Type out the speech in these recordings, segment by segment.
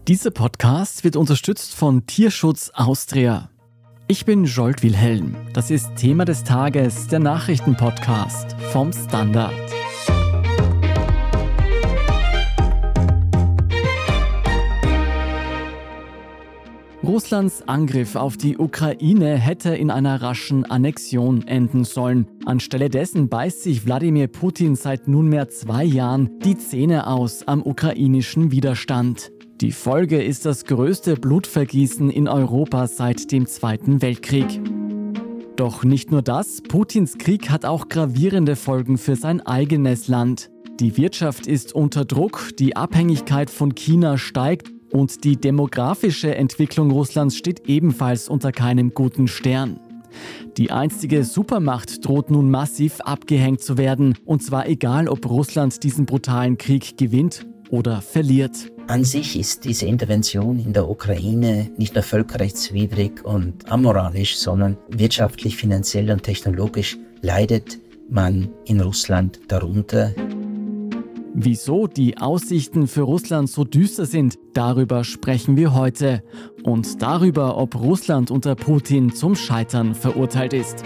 Dieser Podcast wird unterstützt von Tierschutz Austria. Ich bin Jolt Wilhelm. Das ist Thema des Tages, der Nachrichtenpodcast vom Standard. Russlands Angriff auf die Ukraine hätte in einer raschen Annexion enden sollen. Anstelle dessen beißt sich Wladimir Putin seit nunmehr 2 Jahren die Zähne aus am ukrainischen Widerstand. Die Folge ist das größte Blutvergießen in Europa seit dem Zweiten Weltkrieg. Doch nicht nur das, Putins Krieg hat auch gravierende Folgen für sein eigenes Land. Die Wirtschaft ist unter Druck, die Abhängigkeit von China steigt und die demografische Entwicklung Russlands steht ebenfalls unter keinem guten Stern. Die einstige Supermacht droht nun massiv abgehängt zu werden, und zwar egal, ob Russland diesen brutalen Krieg gewinnt oder verliert. An sich ist diese Intervention in der Ukraine nicht nur völkerrechtswidrig und amoralisch, sondern wirtschaftlich, finanziell und technologisch leidet man in Russland darunter. Wieso die Aussichten für Russland so düster sind, darüber sprechen wir heute. Und darüber, ob Russland unter Putin zum Scheitern verurteilt ist.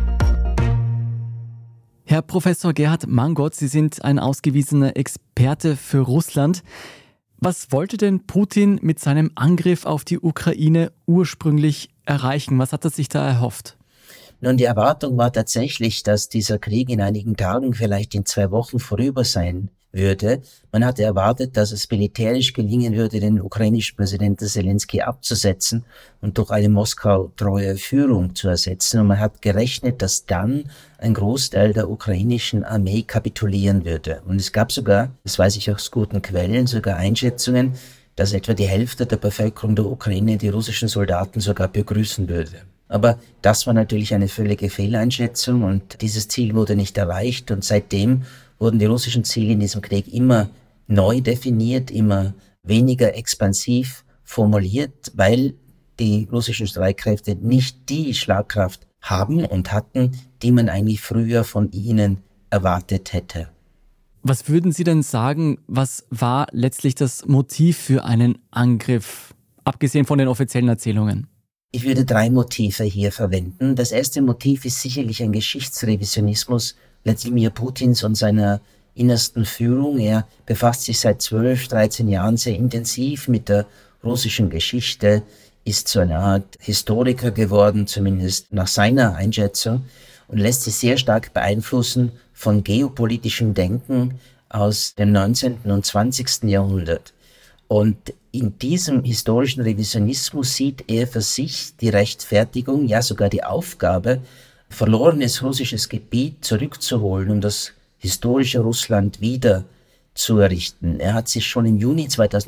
Herr Professor Gerhard Mangot, Sie sind ein ausgewiesener Experte für Russland. Was wollte denn Putin mit seinem Angriff auf die Ukraine ursprünglich erreichen? Was hat er sich da erhofft? Nun, die Erwartung war tatsächlich, dass dieser Krieg in einigen Tagen, vielleicht in 2 Wochen vorüber sein würde. Man hatte erwartet, dass es militärisch gelingen würde, den ukrainischen Präsidenten Zelensky abzusetzen und durch eine Moskau-treue Führung zu ersetzen. Und man hat gerechnet, dass dann ein Großteil der ukrainischen Armee kapitulieren würde. Und es gab sogar, das weiß ich aus guten Quellen, sogar Einschätzungen, dass etwa die Hälfte der Bevölkerung der Ukraine die russischen Soldaten sogar begrüßen würde. Aber das war natürlich eine völlige Fehleinschätzung und dieses Ziel wurde nicht erreicht. Und seitdem wurden die russischen Ziele in diesem Krieg immer neu definiert, immer weniger expansiv formuliert, weil die russischen Streitkräfte nicht die Schlagkraft haben und hatten, die man eigentlich früher von ihnen erwartet hätte. Was würden Sie denn sagen, was war letztlich das Motiv für einen Angriff, abgesehen von den offiziellen Erzählungen? Ich würde 3 Motive hier verwenden. Das erste Motiv ist sicherlich ein Geschichtsrevisionismus Wladimir Putins und seiner innersten Führung. Er befasst sich seit 12, 13 Jahren sehr intensiv mit der russischen Geschichte, ist so eine Art Historiker geworden, zumindest nach seiner Einschätzung, und lässt sich sehr stark beeinflussen von geopolitischem Denken aus dem 19. und 20. Jahrhundert. Und in diesem historischen Revisionismus sieht er für sich die Rechtfertigung, ja sogar die Aufgabe, verlorenes russisches Gebiet zurückzuholen, um das historische Russland wieder zu errichten. Er hat sich schon im Juni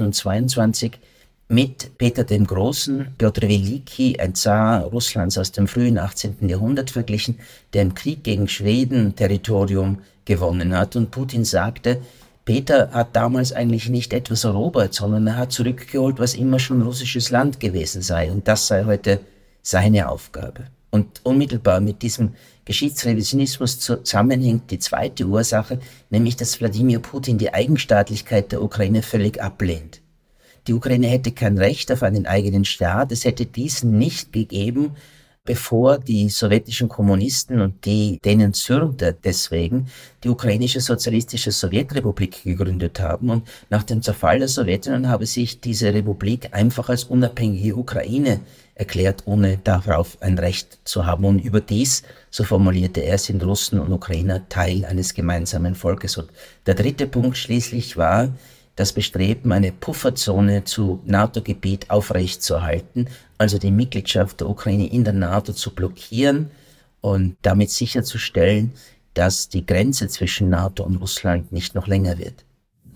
2022 mit Peter dem Großen, Piotr Weliki, ein Zar Russlands aus dem frühen 18. Jahrhundert verglichen, der im Krieg gegen Schweden Territorium gewonnen hat. Und Putin sagte, Peter hat damals eigentlich nicht etwas erobert, sondern er hat zurückgeholt, was immer schon russisches Land gewesen sei. Und das sei heute seine Aufgabe. Und unmittelbar mit diesem Geschichtsrevisionismus zusammenhängt die zweite Ursache, nämlich dass Wladimir Putin die Eigenstaatlichkeit der Ukraine völlig ablehnt. Die Ukraine hätte kein Recht auf einen eigenen Staat, es hätte diesen nicht gegeben, bevor die sowjetischen Kommunisten, und denen zürnt er deswegen, die ukrainische sozialistische Sowjetrepublik gegründet haben. Und nach dem Zerfall der Sowjetunion habe sich diese Republik einfach als unabhängige Ukraine erklärt, ohne darauf ein Recht zu haben. Und überdies, so formulierte er, sind Russen und Ukrainer Teil eines gemeinsamen Volkes. Und der dritte Punkt schließlich war das Bestreben, eine Pufferzone zu NATO-Gebiet aufrechtzuerhalten, also die Mitgliedschaft der Ukraine in der NATO zu blockieren und damit sicherzustellen, dass die Grenze zwischen NATO und Russland nicht noch länger wird.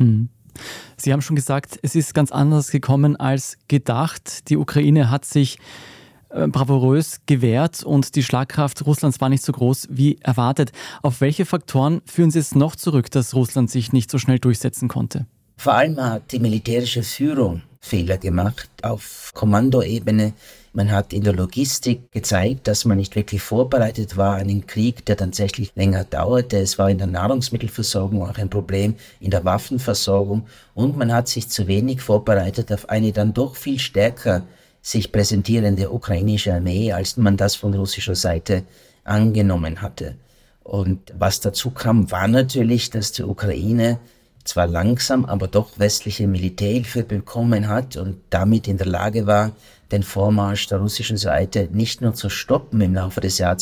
Sie haben schon gesagt, es ist ganz anders gekommen als gedacht. Die Ukraine hat sich bravourös gewehrt und die Schlagkraft Russlands war nicht so groß wie erwartet. Auf welche Faktoren führen Sie es noch zurück, dass Russland sich nicht so schnell durchsetzen konnte? Vor allem hat die militärische Führung Fehler gemacht auf Kommandoebene. Man hat in der Logistik gezeigt, dass man nicht wirklich vorbereitet war, einen Krieg, der tatsächlich länger dauerte. Es war in der Nahrungsmittelversorgung auch ein Problem, in der Waffenversorgung. Und man hat sich zu wenig vorbereitet auf eine dann doch viel stärker sich präsentierende ukrainische Armee, als man das von russischer Seite angenommen hatte. Und was dazu kam, war natürlich, dass die Ukraine zwar langsam, aber doch westliche Militärhilfe bekommen hat und damit in der Lage war, den Vormarsch der russischen Seite nicht nur zu stoppen im Laufe des Jahres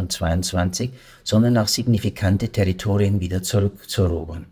2022, sondern auch signifikante Territorien wieder zurückzuerobern.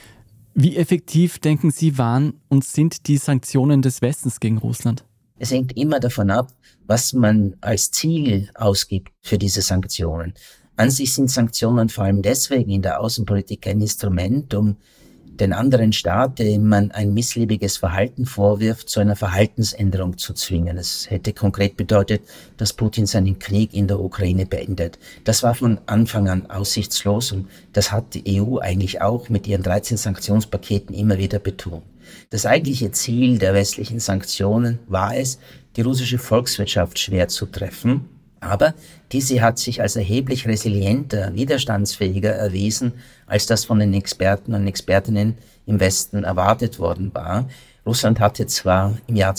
Wie effektiv, denken Sie, waren und sind die Sanktionen des Westens gegen Russland? Es hängt immer davon ab, was man als Ziel ausgibt für diese Sanktionen. An sich sind Sanktionen vor allem deswegen in der Außenpolitik ein Instrument, um den anderen Staat, dem man ein missliebiges Verhalten vorwirft, zu einer Verhaltensänderung zu zwingen. Es hätte konkret bedeutet, dass Putin seinen Krieg in der Ukraine beendet. Das war von Anfang an aussichtslos und das hat die EU eigentlich auch mit ihren 13 Sanktionspaketen immer wieder betont. Das eigentliche Ziel der westlichen Sanktionen war es, die russische Volkswirtschaft schwer zu treffen, aber diese hat sich als erheblich resilienter, widerstandsfähiger erwiesen, als das von den Experten und Expertinnen im Westen erwartet worden war. Russland hatte zwar im Jahr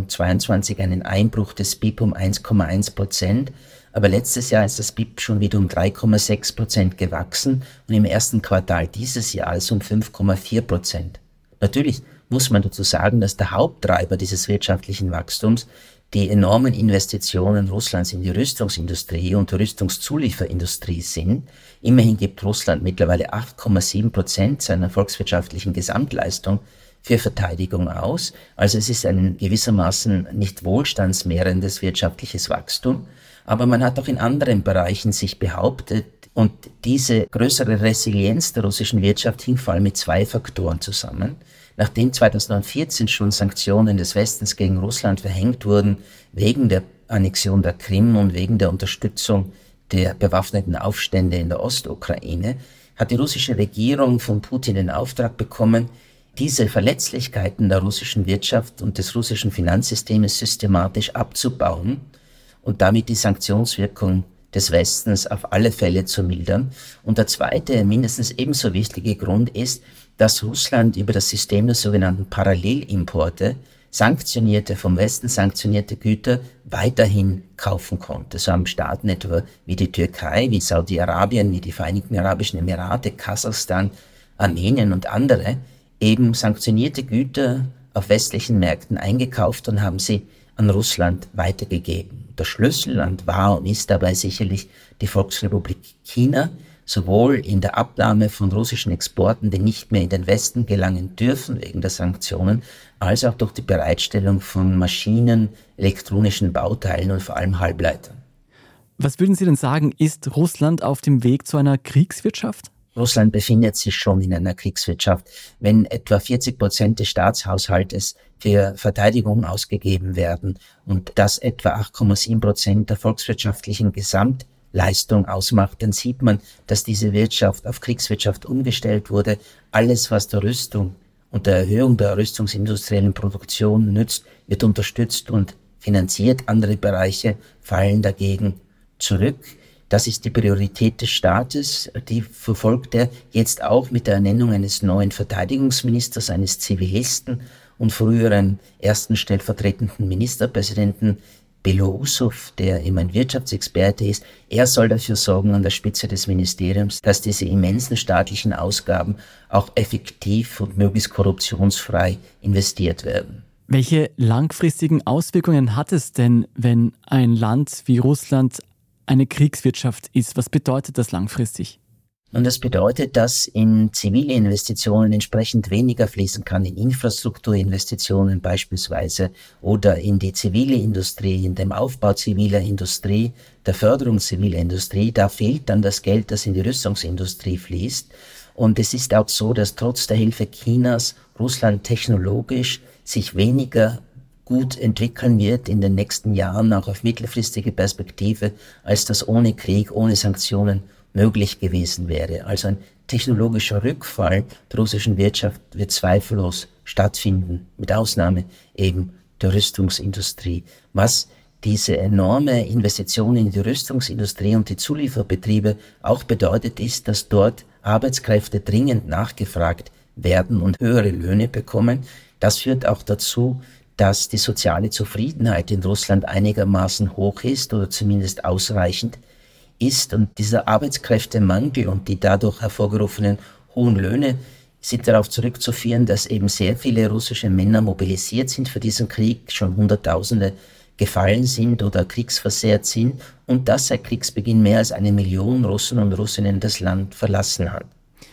2022 einen Einbruch des BIP um 1,1%, aber letztes Jahr ist das BIP schon wieder um 3,6% gewachsen und im ersten Quartal dieses Jahres um 5,4%. Natürlich muss man dazu sagen, dass der Haupttreiber dieses wirtschaftlichen Wachstums die enormen Investitionen Russlands in die Rüstungsindustrie und Rüstungszulieferindustrie sind. Immerhin gibt Russland mittlerweile 8,7% seiner volkswirtschaftlichen Gesamtleistung für Verteidigung aus. Also es ist ein gewissermaßen nicht wohlstandsmehrendes wirtschaftliches Wachstum. Aber man hat auch in anderen Bereichen sich behauptet, und diese größere Resilienz der russischen Wirtschaft hing vor allem mit zwei Faktoren zusammen. Nachdem 2014 schon Sanktionen des Westens gegen Russland verhängt wurden, wegen der Annexion der Krim und wegen der Unterstützung der bewaffneten Aufstände in der Ostukraine, hat die russische Regierung von Putin den Auftrag bekommen, diese Verletzlichkeiten der russischen Wirtschaft und des russischen Finanzsystems systematisch abzubauen und damit die Sanktionswirkung des Westens auf alle Fälle zu mildern. Und der zweite, mindestens ebenso wichtige Grund ist, dass Russland über das System der sogenannten Parallelimporte vom Westen sanktionierte Güter weiterhin kaufen konnte. So haben Staaten etwa wie die Türkei, wie Saudi-Arabien, wie die Vereinigten Arabischen Emirate, Kasachstan, Armenien und andere eben sanktionierte Güter auf westlichen Märkten eingekauft und haben sie an Russland weitergegeben. Das Schlüsselland war und ist dabei sicherlich die Volksrepublik China, sowohl in der Abnahme von russischen Exporten, die nicht mehr in den Westen gelangen dürfen wegen der Sanktionen, als auch durch die Bereitstellung von Maschinen, elektronischen Bauteilen und vor allem Halbleitern. Was würden Sie denn sagen, ist Russland auf dem Weg zu einer Kriegswirtschaft? Russland befindet sich schon in einer Kriegswirtschaft. Wenn etwa 40% des Staatshaushaltes für Verteidigung ausgegeben werden und das etwa 8,7% der volkswirtschaftlichen Gesamtleistung ausmacht, dann sieht man, dass diese Wirtschaft auf Kriegswirtschaft umgestellt wurde. Alles, was der Rüstung und der Erhöhung der rüstungsindustriellen Produktion nützt, wird unterstützt und finanziert. Andere Bereiche fallen dagegen zurück. Das ist die Priorität des Staates, die verfolgt er jetzt auch mit der Ernennung eines neuen Verteidigungsministers, eines Zivilisten und früheren ersten stellvertretenden Ministerpräsidenten Belousov, der eben ein Wirtschaftsexperte ist. Er soll dafür sorgen an der Spitze des Ministeriums, dass diese immensen staatlichen Ausgaben auch effektiv und möglichst korruptionsfrei investiert werden. Welche langfristigen Auswirkungen hat es denn, wenn ein Land wie Russland eine Kriegswirtschaft ist? Was bedeutet das langfristig? Und das bedeutet, dass in zivile Investitionen entsprechend weniger fließen kann, in Infrastrukturinvestitionen beispielsweise oder in die zivile Industrie, in dem Aufbau ziviler Industrie, der Förderung ziviler Industrie. Da fehlt dann das Geld, das in die Rüstungsindustrie fließt. Und es ist auch so, dass trotz der Hilfe Chinas Russland technologisch sich weniger gut entwickeln wird in den nächsten Jahren, auch auf mittelfristige Perspektive, als das ohne Krieg, ohne Sanktionen möglich gewesen wäre. Also ein technologischer Rückfall der russischen Wirtschaft wird zweifellos stattfinden, mit Ausnahme eben der Rüstungsindustrie. Was diese enorme Investition in die Rüstungsindustrie und die Zulieferbetriebe auch bedeutet ist, dass dort Arbeitskräfte dringend nachgefragt werden und höhere Löhne bekommen. Das führt auch dazu, dass die soziale Zufriedenheit in Russland einigermaßen hoch ist oder zumindest ausreichend ist. Und dieser Arbeitskräftemangel und die dadurch hervorgerufenen hohen Löhne sind darauf zurückzuführen, dass eben sehr viele russische Männer mobilisiert sind für diesen Krieg, schon Hunderttausende gefallen sind oder kriegsversehrt sind und dass seit Kriegsbeginn mehr als 1 Million Russen und Russinnen das Land verlassen hat.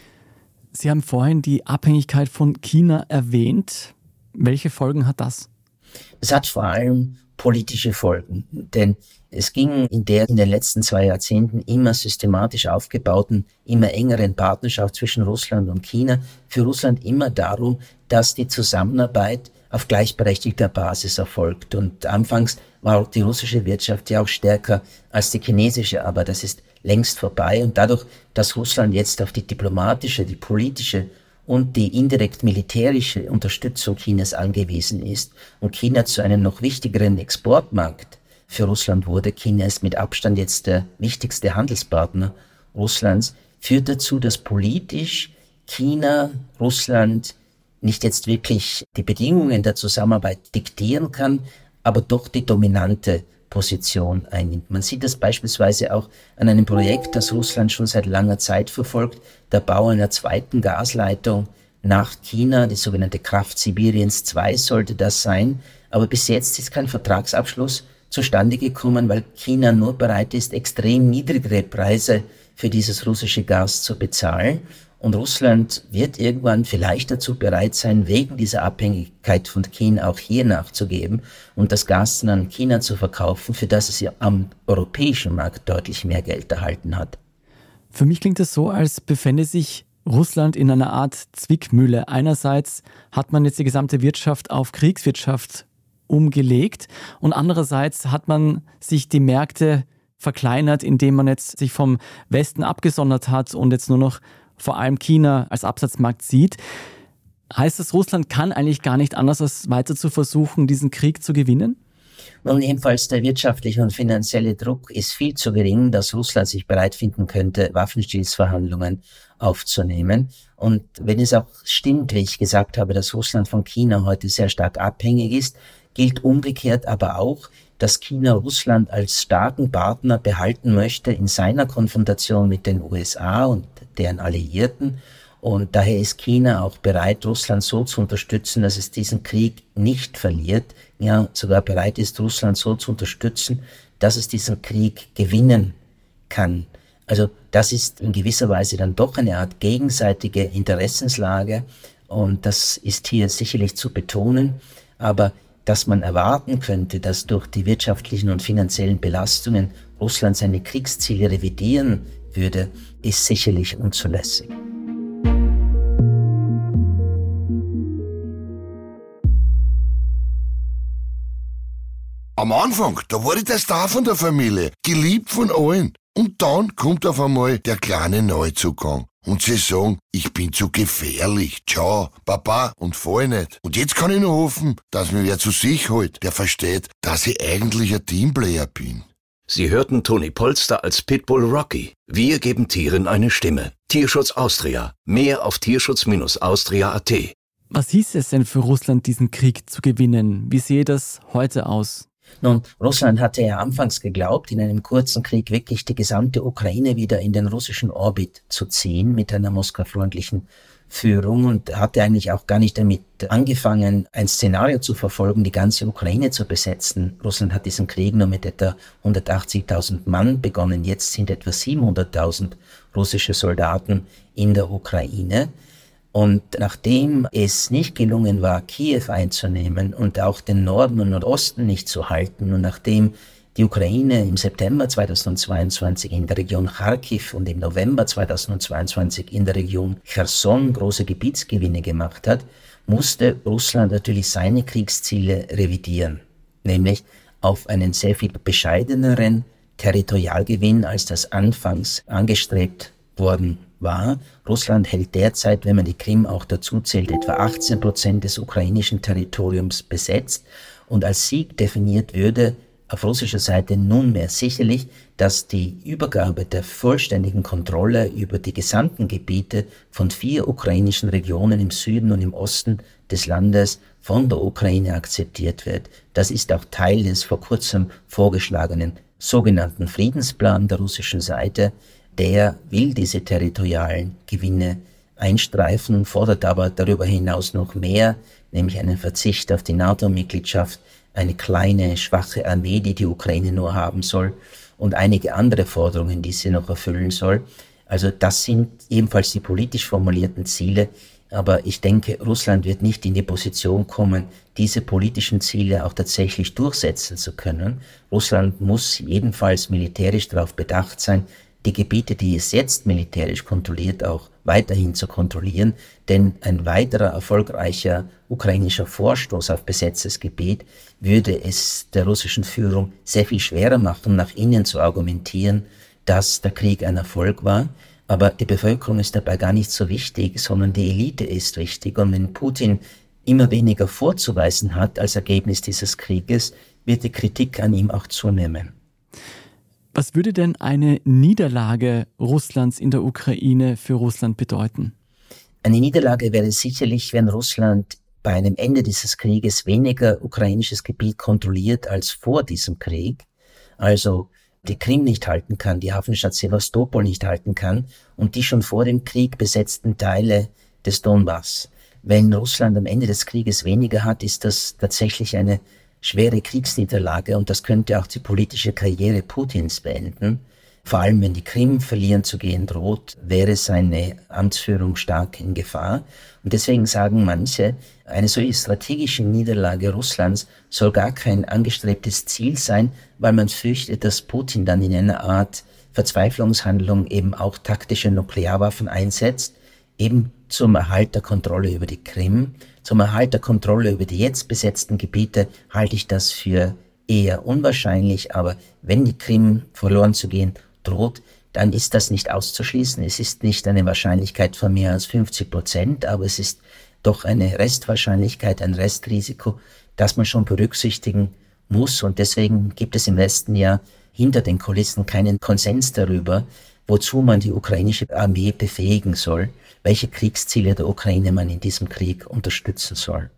Sie haben vorhin die Abhängigkeit von China erwähnt. Welche Folgen hat das? Es hat vor allem politische Folgen, denn es ging in den letzten 2 Jahrzehnten immer systematisch aufgebauten, immer engeren Partnerschaft zwischen Russland und China für Russland immer darum, dass die Zusammenarbeit auf gleichberechtigter Basis erfolgt. Und anfangs war die russische Wirtschaft ja auch stärker als die chinesische, aber das ist längst vorbei. Und dadurch, dass Russland jetzt auf die diplomatische, die politische und die indirekt militärische Unterstützung Chinas angewiesen ist und China zu einem noch wichtigeren Exportmarkt für Russland wurde, China ist mit Abstand jetzt der wichtigste Handelspartner Russlands, führt dazu, dass politisch China Russland nicht jetzt wirklich die Bedingungen der Zusammenarbeit diktieren kann, aber doch die dominante Position einnimmt. Man sieht das beispielsweise auch an einem Projekt, das Russland schon seit langer Zeit verfolgt, der Bau einer zweiten Gasleitung nach China, die sogenannte Kraft Sibiriens 2 sollte das sein, aber bis jetzt ist kein Vertragsabschluss zustande gekommen, weil China nur bereit ist, extrem niedrigere Preise für dieses russische Gas zu bezahlen. Und Russland wird irgendwann vielleicht dazu bereit sein, wegen dieser Abhängigkeit von China auch hier nachzugeben und das Gas dann an China zu verkaufen, für das es ja am europäischen Markt deutlich mehr Geld erhalten hat. Für mich klingt es so, als befände sich Russland in einer Art Zwickmühle. Einerseits hat man jetzt die gesamte Wirtschaft auf Kriegswirtschaft umgelegt und andererseits hat man sich die Märkte verkleinert, indem man jetzt sich vom Westen abgesondert hat und jetzt nur noch vor allem China als Absatzmarkt sieht. Heißt das, Russland kann eigentlich gar nicht anders, als weiter zu versuchen, diesen Krieg zu gewinnen? Nun, jedenfalls der wirtschaftliche und finanzielle Druck ist viel zu gering, dass Russland sich bereit finden könnte, Waffenstillstandsverhandlungen aufzunehmen. Und wenn es auch stimmt, wie ich gesagt habe, dass Russland von China heute sehr stark abhängig ist, gilt umgekehrt aber auch, dass China Russland als starken Partner behalten möchte in seiner Konfrontation mit den USA und deren Alliierten. Und daher ist China auch bereit, Russland so zu unterstützen, dass es diesen Krieg nicht verliert. Ja, sogar bereit ist, Russland so zu unterstützen, dass es diesen Krieg gewinnen kann. Also das ist in gewisser Weise dann doch eine Art gegenseitige Interessenslage. Und das ist hier sicherlich zu betonen. Aber dass man erwarten könnte, dass durch die wirtschaftlichen und finanziellen Belastungen Russland seine Kriegsziele revidieren würde, ist sicherlich unzulässig. Am Anfang, da war ich der Star von der Familie, geliebt von allen. Und dann kommt auf einmal der kleine Neuzugang. Und sie sagen, ich bin zu gefährlich. Ciao, Papa, und fall nicht. Und jetzt kann ich nur hoffen, dass mir wer zu sich hält, der versteht, dass ich eigentlich ein Teamplayer bin. Sie hörten Toni Polster als Pitbull Rocky. Wir geben Tieren eine Stimme. Tierschutz Austria. Mehr auf tierschutz-austria.at. Was hieß es denn für Russland, diesen Krieg zu gewinnen? Wie sehe das heute aus? Nun, Russland hatte ja anfangs geglaubt, in einem kurzen Krieg wirklich die gesamte Ukraine wieder in den russischen Orbit zu ziehen mit einer Moskau-freundlichen Führung und hatte eigentlich auch gar nicht damit angefangen, ein Szenario zu verfolgen, die ganze Ukraine zu besetzen. Russland hat diesen Krieg nur mit etwa 180.000 Mann begonnen. Jetzt sind etwa 700.000 russische Soldaten in der Ukraine. Und nachdem es nicht gelungen war, Kiew einzunehmen und auch den Norden und Nordosten nicht zu halten und nachdem die Ukraine im September 2022 in der Region Kharkiv und im November 2022 in der Region Cherson große Gebietsgewinne gemacht hat, musste Russland natürlich seine Kriegsziele revidieren, nämlich auf einen sehr viel bescheideneren Territorialgewinn, als das anfangs angestrebt worden war. Russland hält derzeit, wenn man die Krim auch dazu zählt, etwa 18% des ukrainischen Territoriums besetzt und als Sieg definiert würde auf russischer Seite nunmehr sicherlich, dass die Übergabe der vollständigen Kontrolle über die gesamten Gebiete von 4 ukrainischen Regionen im Süden und im Osten des Landes von der Ukraine akzeptiert wird. Das ist auch Teil des vor kurzem vorgeschlagenen sogenannten Friedensplan der russischen Seite. Der will diese territorialen Gewinne einstreifen, fordert aber darüber hinaus noch mehr, nämlich einen Verzicht auf die NATO-Mitgliedschaft, eine kleine, schwache Armee, die Ukraine nur haben soll, und einige andere Forderungen, die sie noch erfüllen soll. Also das sind ebenfalls die politisch formulierten Ziele, aber ich denke, Russland wird nicht in die Position kommen, diese politischen Ziele auch tatsächlich durchsetzen zu können. Russland muss jedenfalls militärisch darauf bedacht sein, die Gebiete, die es jetzt militärisch kontrolliert, auch weiterhin zu kontrollieren, denn ein weiterer erfolgreicher ukrainischer Vorstoß auf besetztes Gebiet würde es der russischen Führung sehr viel schwerer machen, nach innen zu argumentieren, dass der Krieg ein Erfolg war. Aber die Bevölkerung ist dabei gar nicht so wichtig, sondern die Elite ist wichtig. Und wenn Putin immer weniger vorzuweisen hat als Ergebnis dieses Krieges, wird die Kritik an ihm auch zunehmen. Was würde denn eine Niederlage Russlands in der Ukraine für Russland bedeuten? Eine Niederlage wäre sicherlich, wenn Russland bei einem Ende dieses Krieges weniger ukrainisches Gebiet kontrolliert als vor diesem Krieg, also die Krim nicht halten kann, die Hafenstadt Sewastopol nicht halten kann und die schon vor dem Krieg besetzten Teile des Donbass. Wenn Russland am Ende des Krieges weniger hat, ist das tatsächlich eine schwere Kriegsniederlage und das könnte auch die politische Karriere Putins beenden. Vor allem, wenn die Krim verlieren zu gehen droht, wäre seine Amtsführung stark in Gefahr. Und deswegen sagen manche, eine solche strategische Niederlage Russlands soll gar kein angestrebtes Ziel sein, weil man fürchtet, dass Putin dann in einer Art Verzweiflungshandlung eben auch taktische Nuklearwaffen einsetzt, eben zum Erhalt der Kontrolle über die Krim. Zum Erhalt der Kontrolle über die jetzt besetzten Gebiete halte ich das für eher unwahrscheinlich, aber wenn die Krim verloren zu gehen droht, dann ist das nicht auszuschließen. Es ist nicht eine Wahrscheinlichkeit von mehr als 50%, aber es ist doch eine Restwahrscheinlichkeit, ein Restrisiko, das man schon berücksichtigen muss. Und deswegen gibt es im Westen ja hinter den Kulissen keinen Konsens darüber, wozu man die ukrainische Armee befähigen soll, welche Kriegsziele der Ukraine man in diesem Krieg unterstützen soll.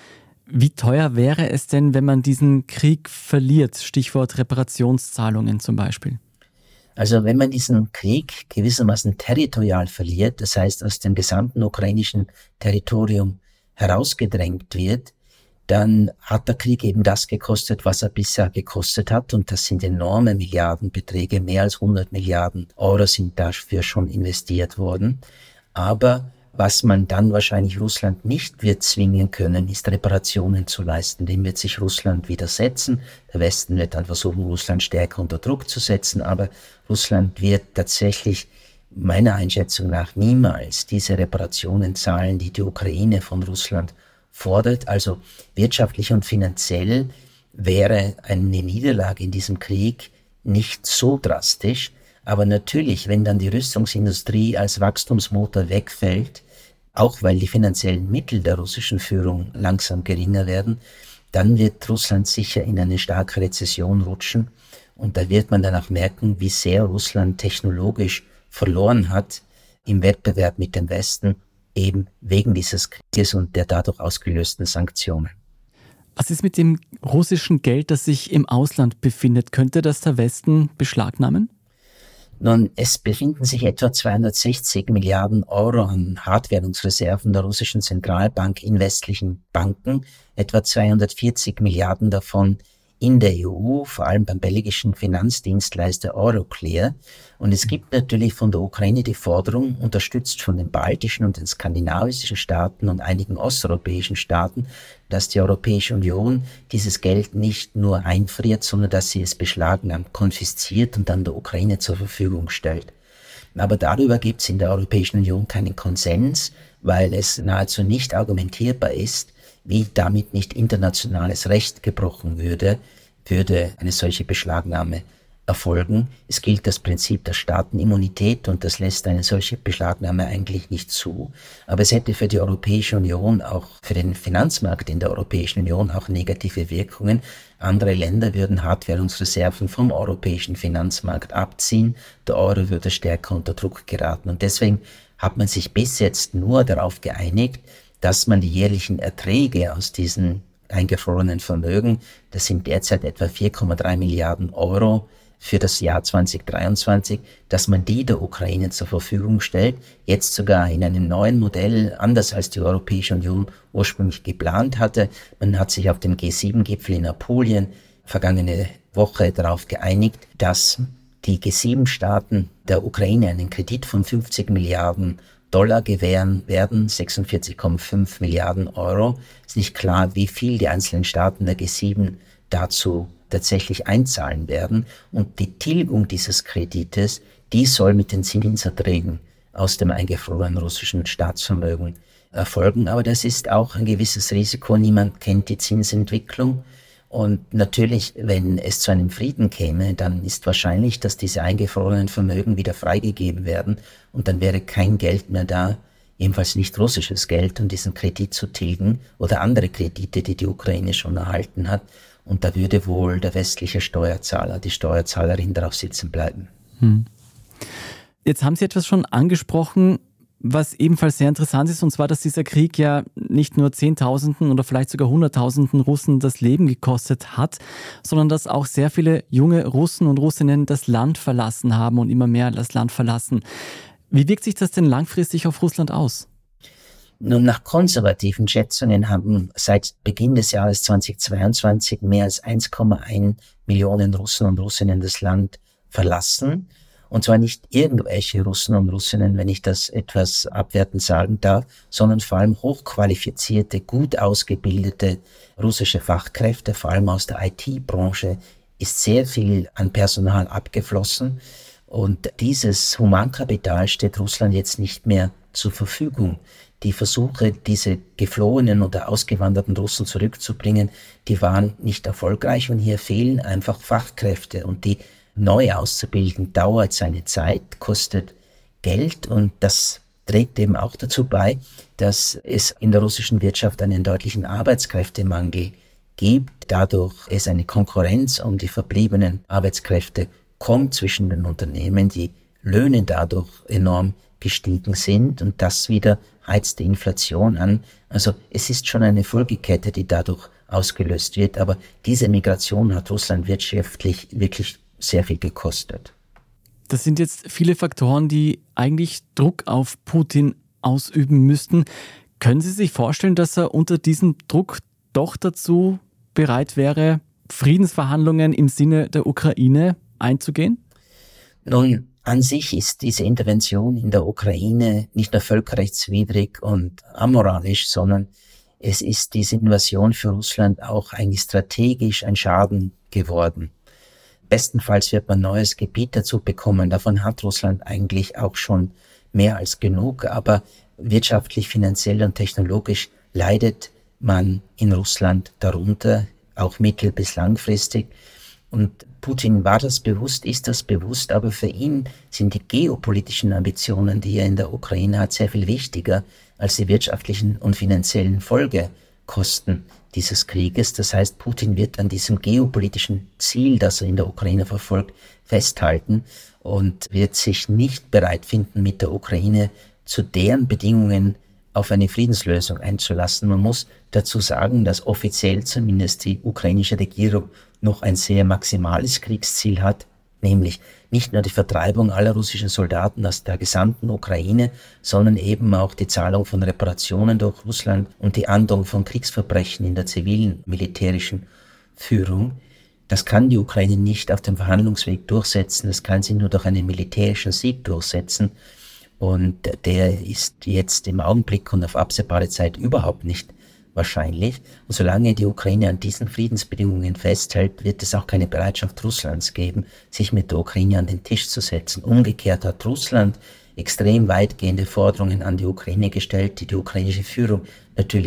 Wie teuer wäre es denn, wenn man diesen Krieg verliert? Stichwort Reparationszahlungen zum Beispiel. Also wenn man diesen Krieg gewissermaßen territorial verliert, das heißt aus dem gesamten ukrainischen Territorium herausgedrängt wird, dann hat der Krieg eben das gekostet, was er bisher gekostet hat. Und das sind enorme Milliardenbeträge, mehr als 100 Milliarden Euro sind dafür schon investiert worden. Aber was man dann wahrscheinlich Russland nicht wird zwingen können, ist Reparationen zu leisten. Dem wird sich Russland widersetzen. Der Westen wird dann versuchen, Russland stärker unter Druck zu setzen. Aber Russland wird tatsächlich meiner Einschätzung nach niemals diese Reparationen zahlen, die die Ukraine von Russland fordert. Also wirtschaftlich und finanziell wäre eine Niederlage in diesem Krieg nicht so drastisch. Aber natürlich, wenn dann die Rüstungsindustrie als Wachstumsmotor wegfällt, auch weil die finanziellen Mittel der russischen Führung langsam geringer werden, dann wird Russland sicher in eine starke Rezession rutschen. Und da wird man dann auch merken, wie sehr Russland technologisch verloren hat im Wettbewerb mit dem Westen, eben wegen dieses Krieges und der dadurch ausgelösten Sanktionen. Was ist mit dem russischen Geld, das sich im Ausland befindet? Könnte das der Westen beschlagnahmen? Nun, es befinden sich etwa 260 Milliarden Euro an Hartwährungsreserven der russischen Zentralbank in westlichen Banken, etwa 240 Milliarden davon in der EU, vor allem beim belgischen Finanzdienstleister Euroclear. Und es gibt natürlich von der Ukraine die Forderung, unterstützt von den baltischen und den skandinavischen Staaten und einigen osteuropäischen Staaten, dass die Europäische Union dieses Geld nicht nur einfriert, sondern dass sie es beschlagnahmt, konfisziert und dann der Ukraine zur Verfügung stellt. Aber darüber gibt es in der Europäischen Union keinen Konsens, weil es nahezu nicht argumentierbar ist, wie damit nicht internationales Recht gebrochen würde eine solche Beschlagnahme erfolgen. Es gilt das Prinzip der Staatenimmunität und das lässt eine solche Beschlagnahme eigentlich nicht zu. Aber es hätte für die Europäische Union, auch für den Finanzmarkt in der Europäischen Union auch negative Wirkungen. Andere Länder würden Hartwährungsreserven vom europäischen Finanzmarkt abziehen. Der Euro würde stärker unter Druck geraten. Und deswegen hat man sich bis jetzt nur darauf geeinigt, dass man die jährlichen Erträge aus diesen eingefrorenen Vermögen, das sind derzeit etwa 4,3 Milliarden Euro, für das Jahr 2023, dass man die der Ukraine zur Verfügung stellt, jetzt sogar in einem neuen Modell, anders als die Europäische Union ursprünglich geplant hatte. Man hat sich auf dem G7-Gipfel in Apulien vergangene Woche darauf geeinigt, dass die G7-Staaten der Ukraine einen Kredit von 50 Milliarden Dollar gewähren werden, 46,5 Milliarden Euro. Es ist nicht klar, wie viel die einzelnen Staaten der G7 dazu tatsächlich einzahlen werden. Und die Tilgung dieses Kredites, die soll mit den Zinserträgen aus dem eingefrorenen russischen Staatsvermögen erfolgen. Aber das ist auch ein gewisses Risiko. Niemand kennt die Zinsentwicklung. Und natürlich, wenn es zu einem Frieden käme, dann ist wahrscheinlich, dass diese eingefrorenen Vermögen wieder freigegeben werden. Und dann wäre kein Geld mehr da, ebenfalls nicht russisches Geld, um diesen Kredit zu tilgen oder andere Kredite, die die Ukraine schon erhalten hat. Und da würde wohl der westliche Steuerzahler, die Steuerzahlerin darauf sitzen bleiben. Jetzt haben Sie etwas schon angesprochen, was ebenfalls sehr interessant ist, und zwar, dass dieser Krieg ja nicht nur Zehntausenden oder vielleicht sogar Hunderttausenden Russen das Leben gekostet hat, sondern dass auch sehr viele junge Russen und Russinnen das Land verlassen haben und immer mehr das Land verlassen. Wie wirkt sich das denn langfristig auf Russland aus? Nun, nach konservativen Schätzungen haben seit Beginn des Jahres 2022 mehr als 1,1 Millionen Russen und Russinnen das Land verlassen. Und zwar nicht irgendwelche Russen und Russinnen, wenn ich das etwas abwertend sagen darf, sondern vor allem hochqualifizierte, gut ausgebildete russische Fachkräfte, vor allem aus der IT-Branche, ist sehr viel an Personal abgeflossen. Und dieses Humankapital steht Russland jetzt nicht mehr zur Verfügung. Die Versuche, diese geflohenen oder ausgewanderten Russen zurückzubringen, die waren nicht erfolgreich und hier fehlen einfach Fachkräfte. Und die neu auszubilden dauert seine Zeit, kostet Geld und das trägt eben auch dazu bei, dass es in der russischen Wirtschaft einen deutlichen Arbeitskräftemangel gibt, dadurch es eine Konkurrenz um die verbliebenen Arbeitskräfte kommt zwischen den Unternehmen, die Löhne dadurch enorm gestiegen sind und das wieder heizt die Inflation an. Also es ist schon eine Folgekette, die dadurch ausgelöst wird, aber diese Migration hat Russland wirtschaftlich wirklich sehr viel gekostet. Das sind jetzt viele Faktoren, die eigentlich Druck auf Putin ausüben müssten. Können Sie sich vorstellen, dass er unter diesem Druck doch dazu bereit wäre, Friedensverhandlungen im Sinne der Ukraine einzugehen? Nun, an sich ist diese Intervention in der Ukraine nicht nur völkerrechtswidrig und amoralisch, sondern es ist diese Invasion für Russland auch eigentlich strategisch ein Schaden geworden. Bestenfalls wird man neues Gebiet dazu bekommen. Davon hat Russland eigentlich auch schon mehr als genug. Aber wirtschaftlich, finanziell und technologisch leidet man in Russland darunter, auch mittel- bis langfristig. Und Putin war das bewusst, ist das bewusst, aber für ihn sind die geopolitischen Ambitionen, die er in der Ukraine hat, sehr viel wichtiger als die wirtschaftlichen und finanziellen Folgekosten dieses Krieges. Das heißt, Putin wird an diesem geopolitischen Ziel, das er in der Ukraine verfolgt, festhalten und wird sich nicht bereit finden, mit der Ukraine zu deren Bedingungen auf eine Friedenslösung einzulassen. Man muss dazu sagen, dass offiziell zumindest die ukrainische Regierung noch ein sehr maximales Kriegsziel hat, nämlich nicht nur die Vertreibung aller russischen Soldaten aus der gesamten Ukraine, sondern eben auch die Zahlung von Reparationen durch Russland und die Ahndung von Kriegsverbrechen in der zivilen militärischen Führung. Das kann die Ukraine nicht auf dem Verhandlungsweg durchsetzen, das kann sie nur durch einen militärischen Sieg durchsetzen. Und der ist jetzt im Augenblick und auf absehbare Zeit überhaupt nicht wahrscheinlich. Und solange die Ukraine an diesen Friedensbedingungen festhält, wird es auch keine Bereitschaft Russlands geben, sich mit der Ukraine an den Tisch zu setzen. Umgekehrt hat Russland extrem weitgehende Forderungen an die Ukraine gestellt, die die ukrainische Führung natürlich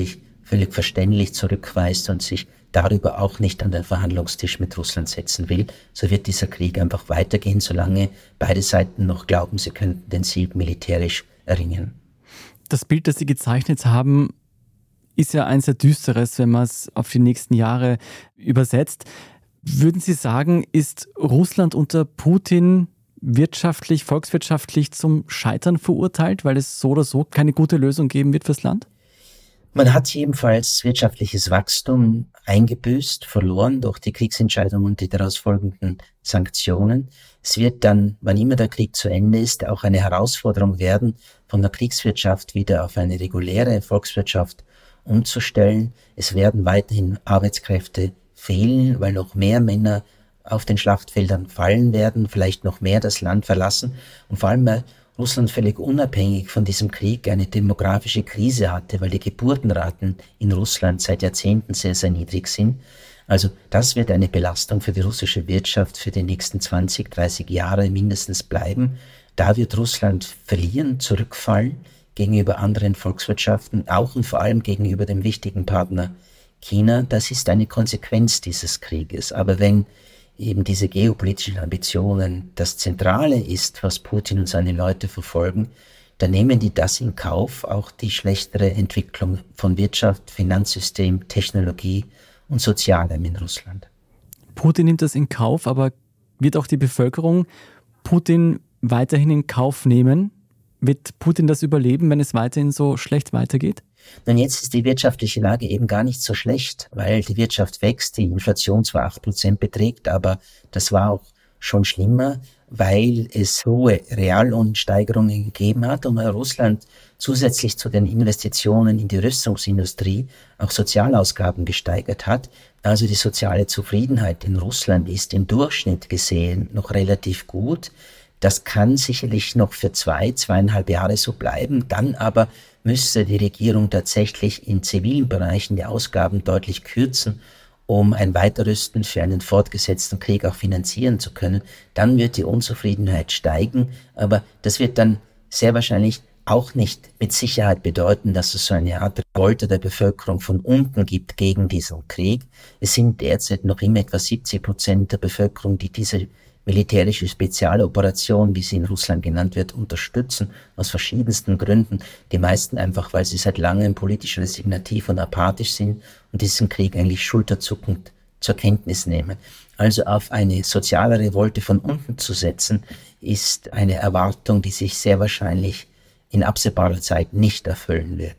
völlig verständlich zurückweist und sich darüber auch nicht an den Verhandlungstisch mit Russland setzen will, so wird dieser Krieg einfach weitergehen, solange beide Seiten noch glauben, sie könnten den Sieg militärisch erringen. Das Bild, das Sie gezeichnet haben, ist ja ein sehr düsteres, wenn man es auf die nächsten Jahre übersetzt. Würden Sie sagen, ist Russland unter Putin wirtschaftlich, volkswirtschaftlich zum Scheitern verurteilt, weil es so oder so keine gute Lösung geben wird fürs Land? Man hat jedenfalls wirtschaftliches Wachstum eingebüßt, verloren durch die Kriegsentscheidung und die daraus folgenden Sanktionen. Es wird dann, wann immer der Krieg zu Ende ist, auch eine Herausforderung werden, von der Kriegswirtschaft wieder auf eine reguläre Volkswirtschaft umzustellen. Es werden weiterhin Arbeitskräfte fehlen, weil noch mehr Männer auf den Schlachtfeldern fallen werden, vielleicht noch mehr das Land verlassen und vor allem Russland völlig unabhängig von diesem Krieg eine demografische Krise hatte, weil die Geburtenraten in Russland seit Jahrzehnten sehr, sehr niedrig sind. Also das wird eine Belastung für die russische Wirtschaft für die nächsten 20, 30 Jahre mindestens bleiben. Da wird Russland verlieren, zurückfallen gegenüber anderen Volkswirtschaften, auch und vor allem gegenüber dem wichtigen Partner China. Das ist eine Konsequenz dieses Krieges. Aber wenn eben diese geopolitischen Ambitionen das Zentrale ist, was Putin und seine Leute verfolgen, dann nehmen die das in Kauf, auch die schlechtere Entwicklung von Wirtschaft, Finanzsystem, Technologie und Sozialem in Russland. Putin nimmt das in Kauf, aber wird auch die Bevölkerung Putin weiterhin in Kauf nehmen? Wird Putin das überleben, wenn es weiterhin so schlecht weitergeht? Nun, jetzt ist die wirtschaftliche Lage eben gar nicht so schlecht, weil die Wirtschaft wächst, die Inflation zwar 8% beträgt, aber das war auch schon schlimmer, weil es hohe Reallohnsteigerungen gegeben hat und weil Russland zusätzlich zu den Investitionen in die Rüstungsindustrie auch Sozialausgaben gesteigert hat. Also die soziale Zufriedenheit in Russland ist im Durchschnitt gesehen noch relativ gut. Das kann sicherlich noch für 2,5 Jahre so bleiben. Dann aber müsste die Regierung tatsächlich in zivilen Bereichen die Ausgaben deutlich kürzen, um ein Weiterrüsten für einen fortgesetzten Krieg auch finanzieren zu können. Dann wird die Unzufriedenheit steigen, aber das wird dann sehr wahrscheinlich auch nicht mit Sicherheit bedeuten, dass es so eine Art Revolte der Bevölkerung von unten gibt gegen diesen Krieg. Es sind derzeit noch immer etwa 70% der Bevölkerung, die diese militärische Spezialoperation, wie sie in Russland genannt wird, unterstützen, aus verschiedensten Gründen. Die meisten einfach, weil sie seit langem politisch resignativ und apathisch sind und diesen Krieg eigentlich schulterzuckend zur Kenntnis nehmen. Also auf eine soziale Revolte von unten zu setzen, ist eine Erwartung, die sich sehr wahrscheinlich in absehbarer Zeit nicht erfüllen wird.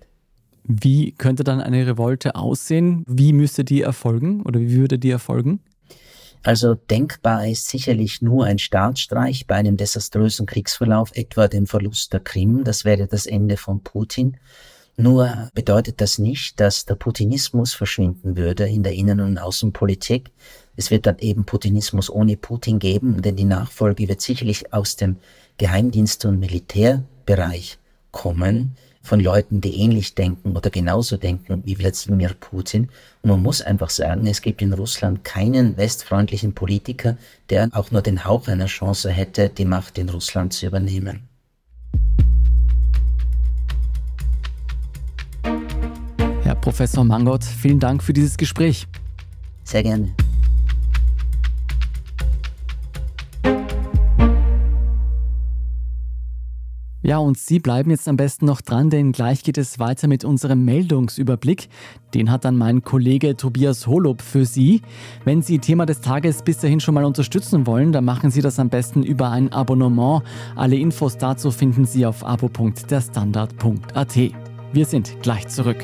Wie könnte dann eine Revolte aussehen? Wie müsste die erfolgen oder wie würde die erfolgen? Also denkbar ist sicherlich nur ein Staatsstreich bei einem desaströsen Kriegsverlauf, etwa dem Verlust der Krim. Das wäre das Ende von Putin. Nur bedeutet das nicht, dass der Putinismus verschwinden würde in der Innen- und Außenpolitik. Es wird dann eben Putinismus ohne Putin geben, denn die Nachfolge wird sicherlich aus dem Geheimdienst- und Militärbereich kommen, von Leuten, die ähnlich denken oder genauso denken wie Wladimir Putin. Und man muss einfach sagen, es gibt in Russland keinen westfreundlichen Politiker, der auch nur den Hauch einer Chance hätte, die Macht in Russland zu übernehmen. Herr Professor Mangold, vielen Dank für dieses Gespräch. Sehr gerne. Ja, und Sie bleiben jetzt am besten noch dran, denn gleich geht es weiter mit unserem Meldungsüberblick. Den hat dann mein Kollege Tobias Holub für Sie. Wenn Sie Thema des Tages bis dahin schon mal unterstützen wollen, dann machen Sie das am besten über ein Abonnement. Alle Infos dazu finden Sie auf abo.derstandard.at. Wir sind gleich zurück.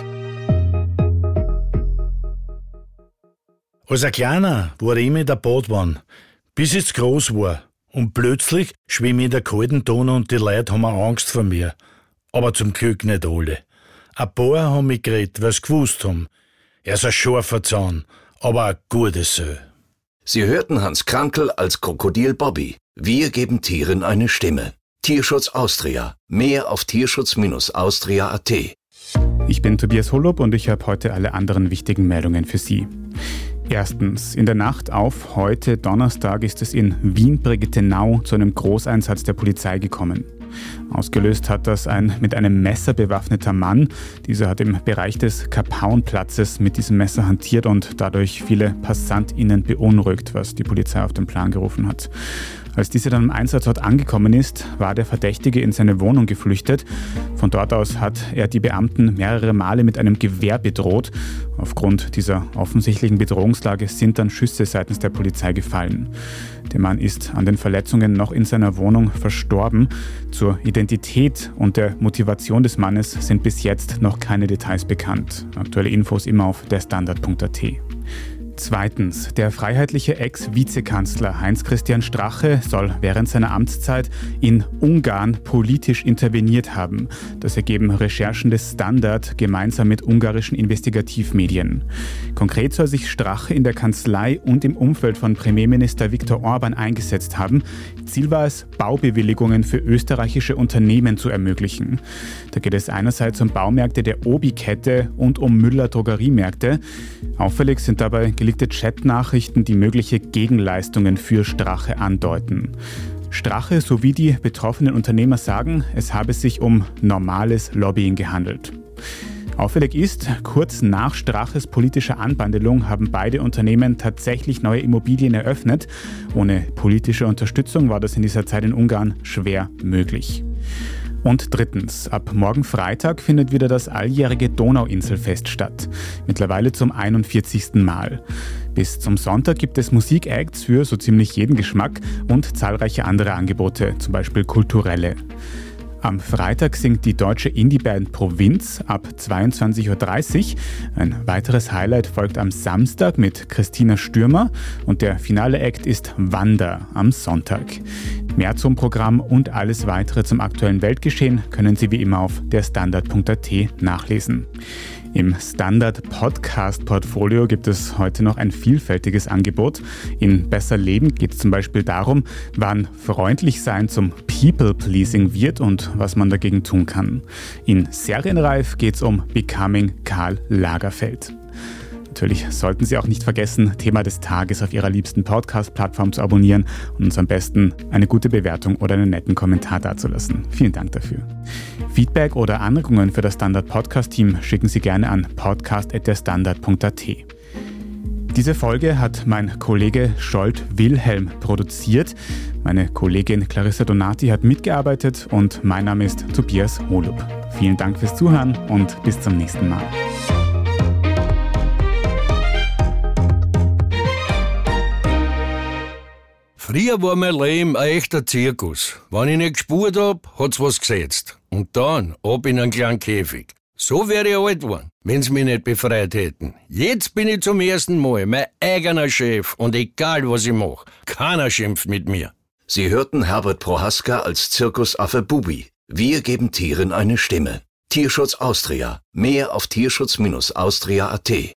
Als ein Kleiner war ich immer in der Badwanne, bis ich groß war. Und plötzlich schwimme ich in der kalten Donau und die Leute haben Angst vor mir. Aber zum Glück nicht alle. Ein paar haben mich geredet, weil sie gewusst haben. Er ist ein scharfer Zahn, aber ein guter Sö. Sie hörten Hans Krankl als Krokodil Bobby. Wir geben Tieren eine Stimme. Tierschutz Austria. Mehr auf tierschutz-austria.at. Ich bin Tobias Holub und ich habe heute alle anderen wichtigen Meldungen für Sie. Erstens, in der Nacht auf heute Donnerstag ist es in Wien-Bregenzenau zu einem Großeinsatz der Polizei gekommen. Ausgelöst hat das ein mit einem Messer bewaffneter Mann. Dieser hat im Bereich des Kapauenplatzes mit diesem Messer hantiert und dadurch viele PassantInnen beunruhigt, was die Polizei auf den Plan gerufen hat. Als diese dann am Einsatzort angekommen ist, war der Verdächtige in seine Wohnung geflüchtet. Von dort aus hat er die Beamten mehrere Male mit einem Gewehr bedroht. Aufgrund dieser offensichtlichen Bedrohungslage sind dann Schüsse seitens der Polizei gefallen. Der Mann ist an den Verletzungen noch in seiner Wohnung verstorben. Zur Identität und der Motivation des Mannes sind bis jetzt noch keine Details bekannt. Aktuelle Infos immer auf derstandard.at. Zweitens, der freiheitliche Ex-Vizekanzler Heinz-Christian Strache soll während seiner Amtszeit in Ungarn politisch interveniert haben. Das ergeben Recherchen des Standard gemeinsam mit ungarischen Investigativmedien. Konkret soll sich Strache in der Kanzlei und im Umfeld von Premierminister Viktor Orbán eingesetzt haben. Ziel war es, Baubewilligungen für österreichische Unternehmen zu ermöglichen. Da geht es einerseits um Baumärkte der Obi-Kette und um Müller-Drogeriemärkte. Auffällig sind dabei geleakte Chatnachrichten, die mögliche Gegenleistungen für Strache andeuten. Strache sowie die betroffenen Unternehmer sagen, es habe sich um normales Lobbying gehandelt. Auffällig ist, kurz nach Straches politischer Anbandelung haben beide Unternehmen tatsächlich neue Immobilien eröffnet. Ohne politische Unterstützung war das in dieser Zeit in Ungarn schwer möglich. Und drittens, ab morgen Freitag findet wieder das alljährige Donauinselfest statt. Mittlerweile zum 41. Mal. Bis zum Sonntag gibt es Musikacts für so ziemlich jeden Geschmack und zahlreiche andere Angebote, zum Beispiel kulturelle. Am Freitag singt die deutsche Indie-Band Provinz ab 22.30 Uhr. Ein weiteres Highlight folgt am Samstag mit Christina Stürmer und der finale Act ist Wanda am Sonntag. Mehr zum Programm und alles weitere zum aktuellen Weltgeschehen können Sie wie immer auf derstandard.at nachlesen. Im Standard-Podcast-Portfolio gibt es heute noch ein vielfältiges Angebot. In Besser Leben geht es zum Beispiel darum, wann freundlich sein zum People-Pleasing wird und was man dagegen tun kann. In Serienreif geht es um Becoming Karl Lagerfeld. Natürlich sollten Sie auch nicht vergessen, Thema des Tages auf Ihrer liebsten Podcast-Plattform zu abonnieren und uns am besten eine gute Bewertung oder einen netten Kommentar dazulassen. Vielen Dank dafür. Feedback oder Anregungen für das Standard-Podcast-Team schicken Sie gerne an podcast@derstandard.at. Diese Folge hat mein Kollege Scholt Wilhelm produziert. Meine Kollegin Clarissa Donati hat mitgearbeitet und mein Name ist Tobias Holub. Vielen Dank fürs Zuhören und bis zum nächsten Mal. Früher war mein Leben ein echter Zirkus. Wenn ich nicht gespurt hab, hat's was gesetzt. Und dann ab in einen kleinen Käfig. So wäre ich alt geworden, wenn's mich nicht befreit hätten. Jetzt bin ich zum ersten Mal mein eigener Chef und egal was ich mache, keiner schimpft mit mir. Sie hörten Herbert Prohaska als Zirkusaffe Bubi. Wir geben Tieren eine Stimme. Tierschutz Austria. Mehr auf tierschutz-austria.at.